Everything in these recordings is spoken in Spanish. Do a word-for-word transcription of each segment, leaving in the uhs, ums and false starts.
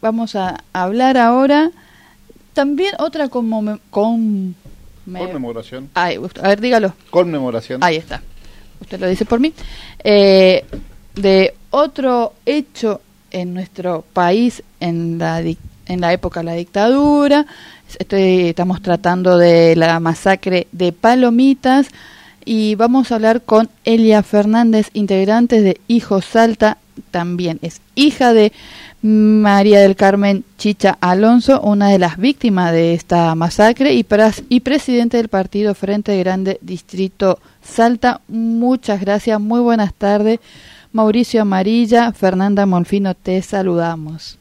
vamos a hablar ahora también otra como con me... conmemoración. Ay, a ver, dígalo. Conmemoración. Ahí está. Usted lo dice por mí. Eh, de otro hecho en nuestro país en la en la época de la dictadura. Estoy, estamos tratando de la masacre de Palomitas y vamos a hablar con Elia Fernández, integrante de Hijos Salta. También es hija de María del Carmen Chicha Alonso, una de las víctimas de esta masacre y, pras, y presidente del partido Frente Grande Distrito Salta. Muchas gracias, muy buenas tardes. Mauricio Amarilla, Fernanda Molfino, te saludamos.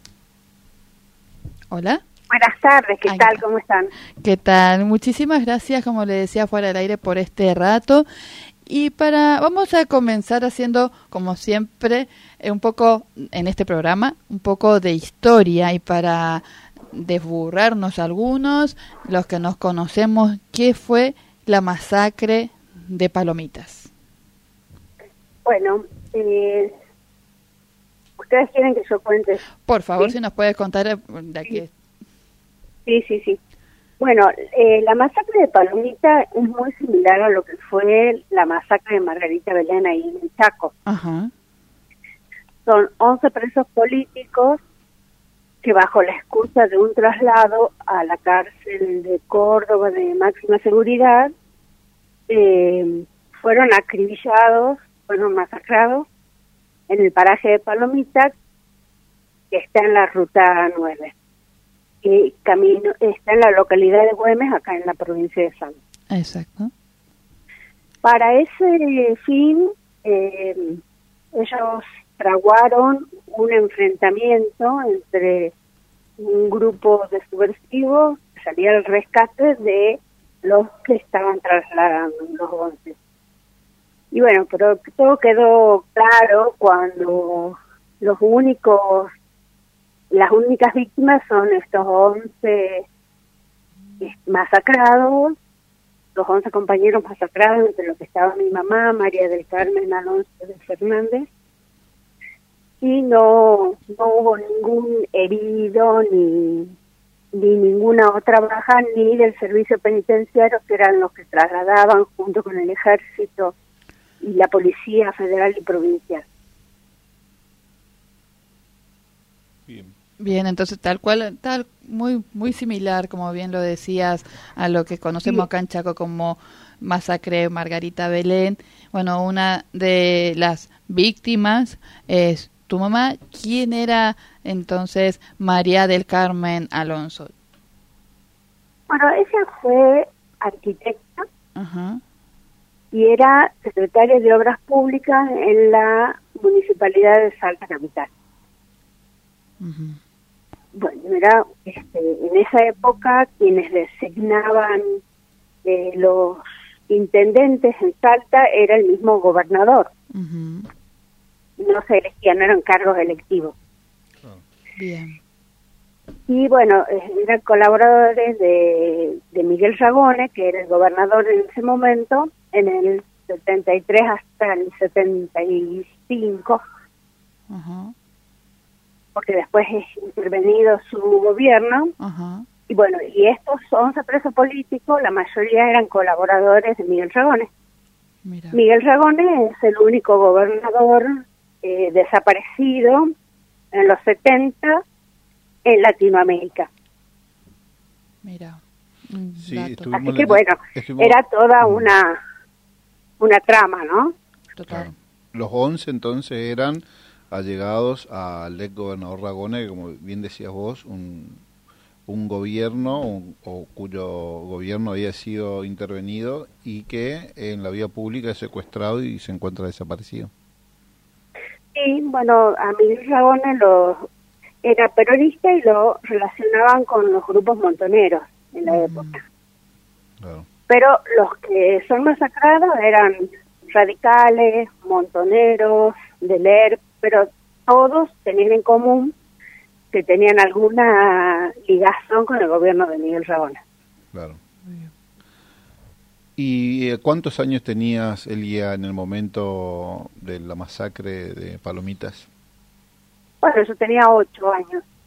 Hola. Buenas tardes, ¿qué Ay, tal? ¿Cómo están? ¿Qué tal? Muchísimas gracias, como le decía fuera del aire, por este rato. Y para vamos a comenzar haciendo, como siempre, un poco en este programa, un poco de historia y para desburrarnos algunos, los que nos conocemos, ¿qué fue la masacre de Palomitas? Bueno, eh, ¿ustedes quieren que yo cuente? Por favor, ¿Sí? si nos puede contar de aquí. Sí, sí, sí. Bueno, eh, la masacre de Palomita es muy similar a lo que fue la masacre de Margarita Belén ahí en Chaco. Ajá. Son once presos políticos que bajo la excusa de un traslado a la cárcel de Córdoba de máxima seguridad eh, fueron acribillados, fueron masacrados en el paraje de Palomita, que está en la ruta nueve. Y camino está en la localidad de Güemes, acá en la provincia de Salta. Exacto. Para ese fin, eh, ellos fraguaron un enfrentamiento entre un grupo de subversivos que salía al rescate de los que estaban trasladando, los once. Y bueno, pero todo quedó claro cuando los únicos Las únicas víctimas son estos once masacrados, los once compañeros masacrados, entre los que estaba mi mamá, María del Carmen Alonso de Fernández, y no, no hubo ningún herido ni, ni ninguna otra baja, ni del servicio penitenciario, que eran los que trasladaban junto con el ejército y la policía federal y provincial. Bien. Bien, entonces tal cual, tal muy muy similar, como bien lo decías, a lo que conocemos Sí. acá en Chaco como masacre Margarita Belén. Bueno, una de las víctimas es tu mamá. ¿Quién era entonces María del Carmen Alonso? Bueno, ella fue arquitecta. Ajá. Y era secretaria de Obras Públicas en la Municipalidad de Salta Capital. Uh-huh. Bueno, era este, en esa época quienes designaban eh, los intendentes en Salta era el mismo gobernador. Uh-huh. No se elegían, eran cargos electivos. Oh. Bien. Y bueno, eran colaboradores de, de Miguel Ragone, que era el gobernador en ese momento, en el setenta y tres hasta el setenta y cinco. Uh-huh. Porque después es intervenido su gobierno. Uh-huh. Y bueno, y estos once presos políticos, la mayoría eran colaboradores de Miguel Ragone. Mira. Miguel Ragone es el único gobernador eh, desaparecido en los setenta en Latinoamérica. Mira. Un Sí, dato. Así que bueno, estuvimos... era toda una una trama, ¿no? Total. Claro. Los once entonces eran allegados al ex gobernador Ragone, que como bien decías vos, un, un gobierno un, o cuyo gobierno había sido intervenido y que en la vía pública es secuestrado y se encuentra desaparecido. Sí, bueno, a Miguel Ragone lo, era peronista y lo relacionaban con los grupos montoneros en la Mm. época. Claro. Pero los que son masacrados eran radicales, montoneros, del E R P, pero todos tenían en común que tenían alguna ligación con el gobierno de Miguel Ragone. Claro. ¿Y eh, cuántos años tenías, Elia, en el momento de la masacre de Palomitas? Bueno, yo tenía ocho años.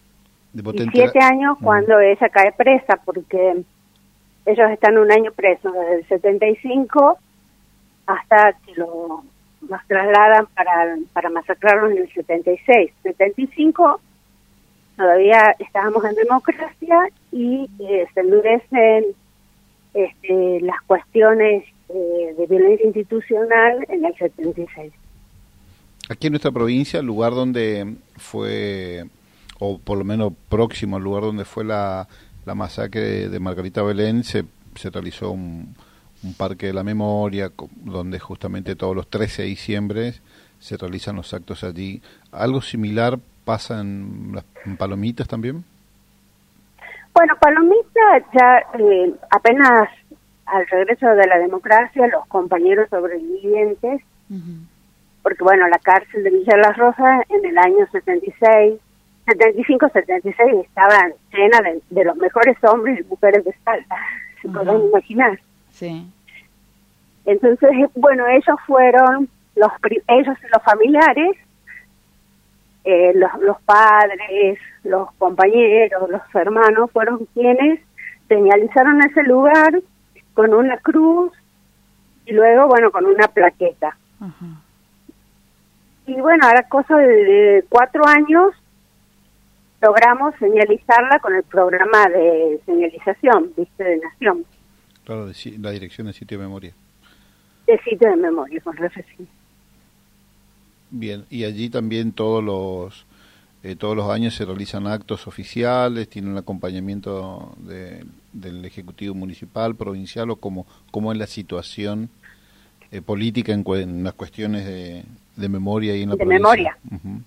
y siete años cuando mm. ella cae presa, porque ellos están un año presos, desde el setenta y cinco hasta que lo, los trasladan para, para masacrarlos en el setenta y seis. setenta y cinco todavía estábamos en democracia y eh, se endurecen este, las cuestiones eh, de violencia institucional en el setenta y seis. Aquí en nuestra provincia, el lugar donde fue, o por lo menos próximo al lugar donde fue la, la masacre de, de Margarita Belén, se, se realizó un, un parque de la memoria, donde justamente todos los trece de diciembre se realizan los actos allí. ¿Algo similar pasa en, en Palomitas también? Bueno, Palomitas ya eh, apenas al regreso de la democracia, los compañeros sobrevivientes, uh-huh. porque bueno, la cárcel de Villa Las Rosas en el año setenta y seis, setenta y cinco, setenta y seis estaban llena de, de los mejores hombres y mujeres de Salta, se uh-huh. pueden imaginar. Sí. Entonces, bueno, ellos fueron, los ellos y los familiares, eh, los, los padres, los compañeros, los hermanos, fueron quienes señalizaron ese lugar con una cruz y luego, bueno, con una plaqueta. Uh-huh. Y bueno, ahora cosa de, de cuatro años logramos señalizarla con el programa de señalización, ¿viste? De Nación. Claro, de, la dirección de sitio de memoria. De sitio de memoria, con referencia. Bien, y allí también todos los eh, todos los años se realizan actos oficiales, tienen un acompañamiento de, del Ejecutivo Municipal, Provincial, o cómo, cómo es la situación eh, política en, en las cuestiones de, de memoria y en la de provincia. memoria. Uh-huh.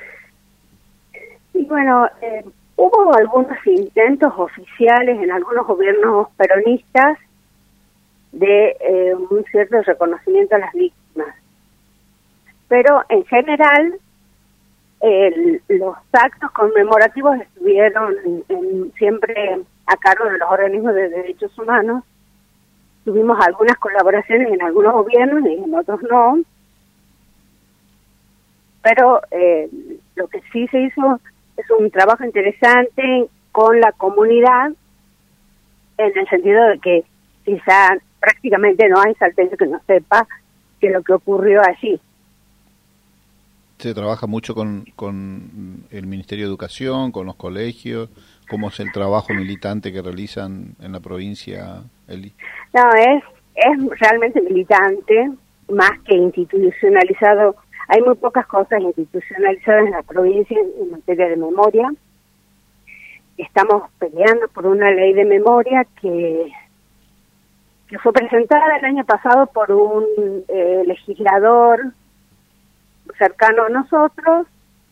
Y bueno, eh, hubo algunos intentos oficiales en algunos gobiernos peronistas de eh, un cierto reconocimiento a las víctimas. Pero en general, el, los actos conmemorativos estuvieron en, en, siempre a cargo de los organismos de derechos humanos. Tuvimos algunas colaboraciones en algunos gobiernos y en otros no. Pero eh, lo que sí se hizo es un trabajo interesante con la comunidad, en el sentido de que quizá prácticamente no hay salteño que no sepa que lo que ocurrió allí. ¿Se trabaja mucho con, con el Ministerio de Educación, con los colegios? ¿Cómo es el trabajo militante que realizan en la provincia, Eli? No, es, es realmente militante, más que institucionalizado. Hay muy pocas cosas institucionalizadas en la provincia en materia de memoria. Estamos peleando por una ley de memoria que, que fue presentada el año pasado por un eh, legislador cercano a nosotros,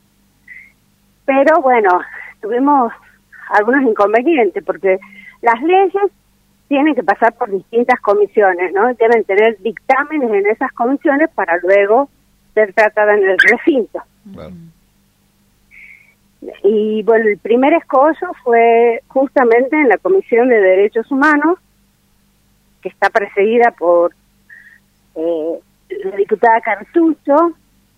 pero bueno, tuvimos algunos inconvenientes, porque las leyes tienen que pasar por distintas comisiones, ¿no? Deben tener dictámenes en esas comisiones para luego ser tratadas en el recinto. Claro. Y bueno, el primer escollo fue justamente en la Comisión de Derechos Humanos, que está presidida por eh, la diputada Cartucho,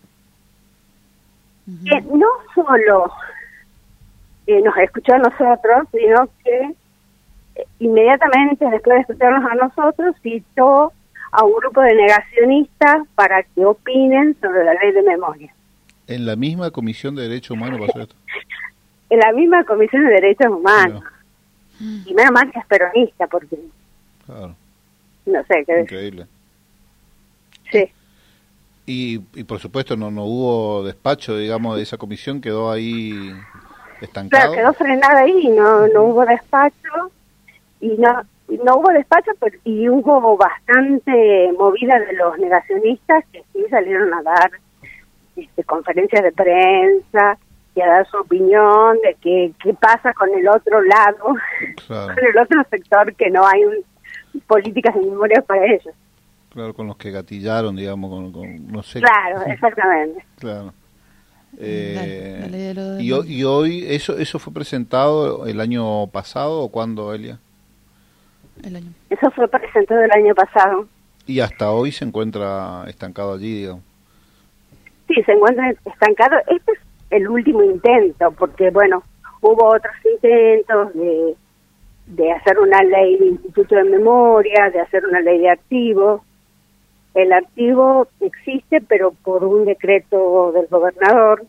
que no solo eh, nos escuchó a nosotros, sino que eh, inmediatamente después de escucharnos a nosotros citó a un grupo de negacionistas para que opinen sobre la ley de memoria. ¿En la misma Comisión de Derechos Humanos pasó esto? En la misma Comisión de Derechos Humanos. No. Y menos mal que es peronista, porque... Claro. No sé qué... Increíble. Sí. Y, y por supuesto no no hubo despacho, digamos, de esa comisión, quedó ahí estancado. Claro, quedó frenada ahí, no no hubo despacho, y no no hubo despacho, pero, y hubo bastante movida de los negacionistas que sí salieron a dar este, conferencias de prensa y a dar su opinión de que qué pasa con el otro lado, claro. Con el otro sector, que no hay un, políticas de memoria para ellos. Claro, con los que gatillaron, digamos, con, con no sé. Claro, exactamente. Claro. Eh, dale, dale, dale. Y, y hoy, ¿eso eso fue presentado el año pasado o cuándo, Elia? El año. Eso fue presentado el año pasado. ¿Y hasta hoy se encuentra estancado allí, digamos? Sí, se encuentra estancado. Este es el último intento, porque, bueno, hubo otros intentos de, de hacer una ley de instituto de memoria, de hacer una ley de archivos. El archivo existe, pero por un decreto del gobernador.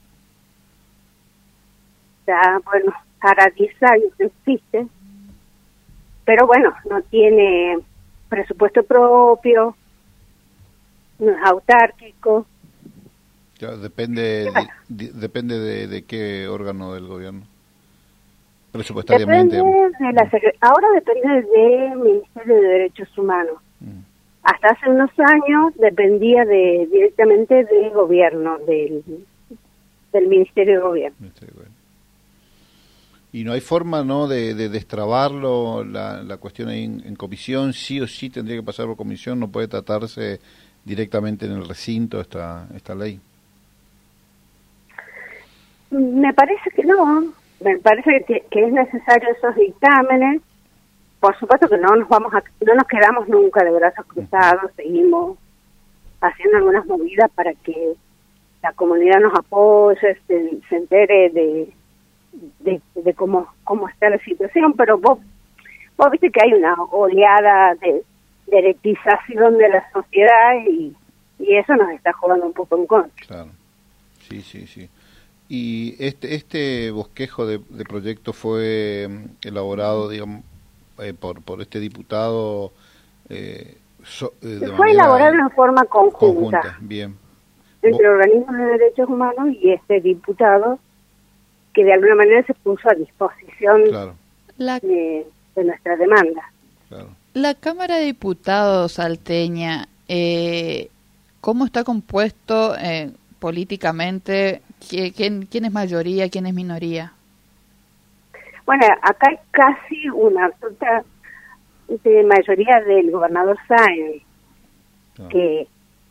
Ya, bueno, para diez años no existe. Pero bueno, no tiene presupuesto propio, no es autárquico. Ya, depende bueno, de, depende de, de qué órgano del gobierno, presupuestariamente. Depende de la secre- ahora depende del Ministerio de Derechos Humanos. Mm. Hasta hace unos años dependía de directamente del gobierno, del, del Ministerio de Gobierno. Ministerio de Gobierno. Y no hay forma, ¿no?, de, de destrabarlo, la, la cuestión ahí en, en comisión, sí o sí tendría que pasar por comisión, no puede tratarse directamente en el recinto esta esta ley. Me parece que no, me parece que, que es necesario esos dictámenes. Por supuesto que no nos vamos a, no nos quedamos nunca de brazos cruzados, seguimos haciendo algunas movidas para que la comunidad nos apoye, se, se entere de De, de cómo cómo está la situación, pero vos vos viste que hay una oleada de derechización de la sociedad y, y eso nos está jugando un poco en contra. Claro, sí, sí, sí. Y este este bosquejo de, de proyecto fue elaborado, digamos, eh, por por este diputado. Eh, so, eh, de fue elaborado en forma conjunta, conjunta bien. entre ¿Vos? organismos de derechos humanos y este diputado, que de alguna manera se puso a disposición claro. la, de, de nuestra demanda. Claro. La Cámara de Diputados salteña, eh, ¿cómo está compuesto eh, políticamente? ¿Quién, ¿Quién es mayoría, quién es minoría? Bueno, acá hay casi una absoluta de mayoría del gobernador Sáenz, claro. que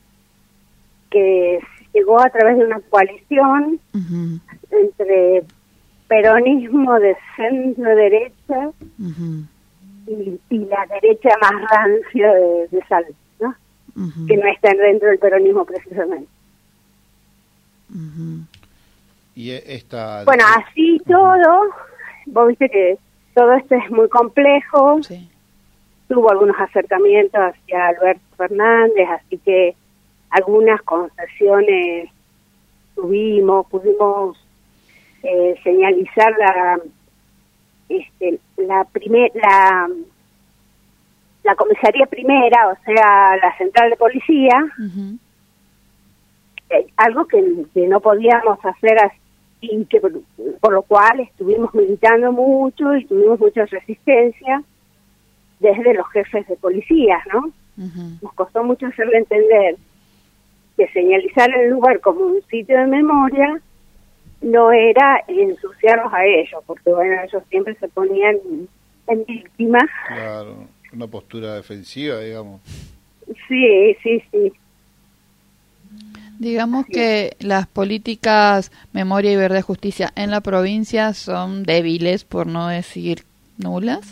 que llegó a través de una coalición uh-huh. entre peronismo de centro-derecha uh-huh. y, y la derecha más rancia de, de Salta, ¿no? Uh-huh. Que no está dentro del peronismo precisamente. Uh-huh. Y esta... Bueno, así uh-huh. todo, vos viste que todo esto es muy complejo, sí. Tuvo algunos acercamientos hacia Alberto Fernández, así que algunas concesiones tuvimos, pudimos eh, señalizar la este, la primer la la comisaría primera, o sea, la central de policía, uh-huh. eh, algo que, que no podíamos hacer así, y que por, por lo cual estuvimos militando mucho y tuvimos mucha resistencia desde los jefes de policía, ¿no? Uh-huh. Nos costó mucho hacerle entender que señalizar el lugar como un sitio de memoria no era ensuciarlos a ellos, porque bueno, ellos siempre se ponían en víctima. Claro, una postura defensiva, digamos. Sí, sí, sí. Digamos sí. que las políticas memoria y verdad y justicia en la provincia son débiles, por no decir nulas.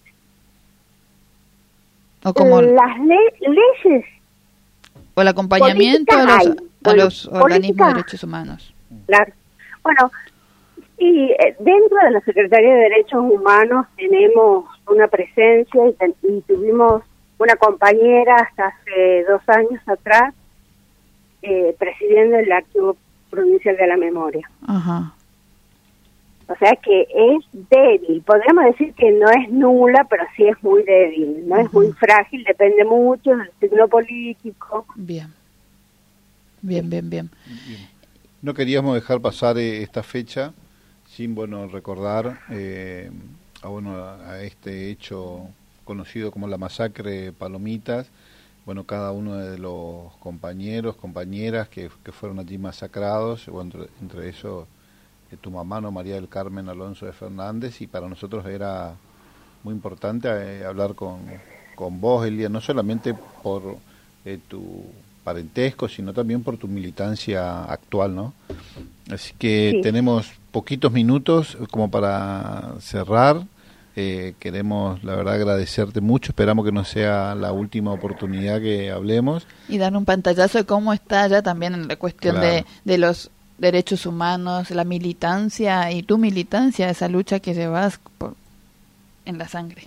¿O como las le- leyes o el acompañamiento a los, a bueno, los organismos de derechos humanos? Claro. Bueno, y dentro de la Secretaría de Derechos Humanos tenemos una presencia y, ten, y tuvimos una compañera hasta hace dos años atrás eh, presidiendo el Archivo Provincial de la Memoria. Ajá. O sea que es débil, podríamos decir que no es nula, pero sí es muy débil, no uh-huh. es muy frágil, depende mucho del signo político. Bien, bien, bien, bien. bien. No queríamos dejar pasar eh, esta fecha sin, bueno, recordar eh, a, bueno, a este hecho conocido como la masacre Palomitas. Bueno, cada uno de los compañeros, compañeras que, que fueron allí masacrados, bueno, entre, entre esos tu mamá, ¿no? María del Carmen Alonso de Fernández, y para nosotros era muy importante eh, hablar con, con vos, Elia, no solamente por eh, tu parentesco, sino también por tu militancia actual, ¿no? Así que sí. Tenemos poquitos minutos como para cerrar. Eh, queremos, la verdad, agradecerte mucho. Esperamos que no sea la última oportunidad que hablemos. Y dar un pantallazo de cómo está ya también en la cuestión claro. de, de los derechos humanos, la militancia y tu militancia, esa lucha que llevas por, en la sangre.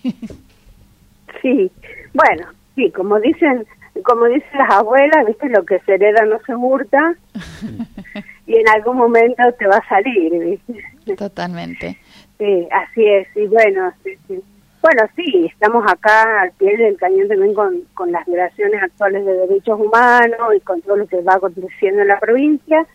Sí, bueno, sí, como dicen, como dicen las abuelas, viste, lo que se hereda no se hurta y en algún momento te va a salir, ¿viste? Totalmente. Sí, así es, y bueno, sí, sí. Bueno, sí, estamos acá al pie del cañón también con, con las violaciones actuales de derechos humanos y con todo lo que va aconteciendo en la provincia.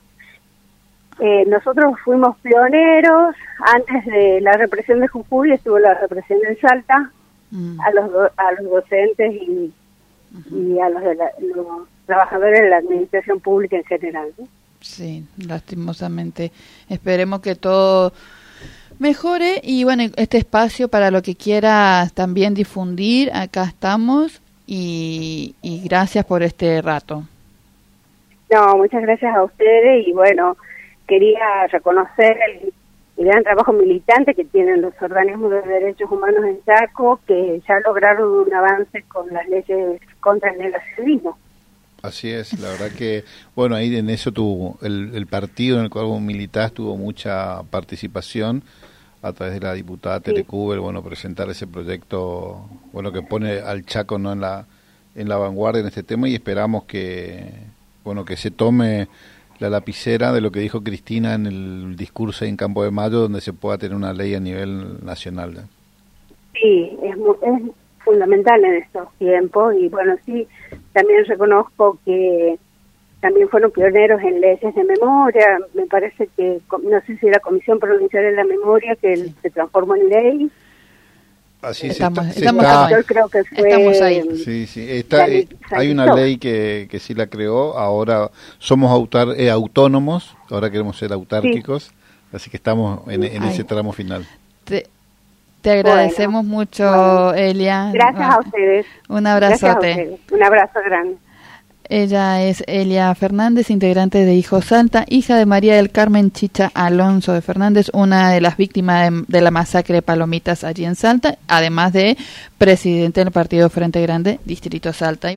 Eh, nosotros fuimos pioneros, antes de la represión de Jujuy estuvo la represión en Salta, mm. a los do, a los docentes y, uh-huh. y a los, de la, los trabajadores de la administración pública en general, ¿no? Sí, lastimosamente. Esperemos que todo mejore y bueno, este espacio para lo que quieras también difundir, acá estamos y, y gracias por este rato. No, muchas gracias a ustedes y bueno, quería reconocer el, el gran trabajo militante que tienen los organismos de derechos humanos en Chaco, que ya lograron un avance con las leyes contra el negacionismo. Así es, la verdad que, bueno, ahí en eso tuvo, el, el partido en el cual vos militás tuvo mucha participación a través de la diputada sí. Tere Kubel, bueno, presentar ese proyecto, bueno, que pone al Chaco, ¿no?, en la en la vanguardia en este tema y esperamos que, bueno, que se tome la lapicera de lo que dijo Cristina en el discurso en Campo de Mayo, donde se pueda tener una ley a nivel nacional, ¿no? Sí, es, muy, es fundamental en estos tiempos y bueno, sí, también reconozco que también fueron pioneros en leyes de memoria, me parece que, no sé si la Comisión Provincial de la Memoria, que sí. se transformó en ley. Así estamos, se está, estamos, se está, yo creo que fue, estamos ahí. Sí, sí, está, eh, hay una ley que, que sí la creó, ahora somos autar, eh, autónomos, ahora queremos ser autárquicos, sí. así que estamos en, en ese tramo final. Te, te agradecemos bueno, mucho, bueno. Elia. Gracias a ustedes. Un abrazote. Un abrazo grande. Ella es Elia Fernández, integrante de Hijo Salta, hija de María del Carmen Chicha Alonso de Fernández, una de las víctimas de, de la masacre de Palomitas allí en Salta, además de presidente del Partido Frente Grande, Distrito Salta.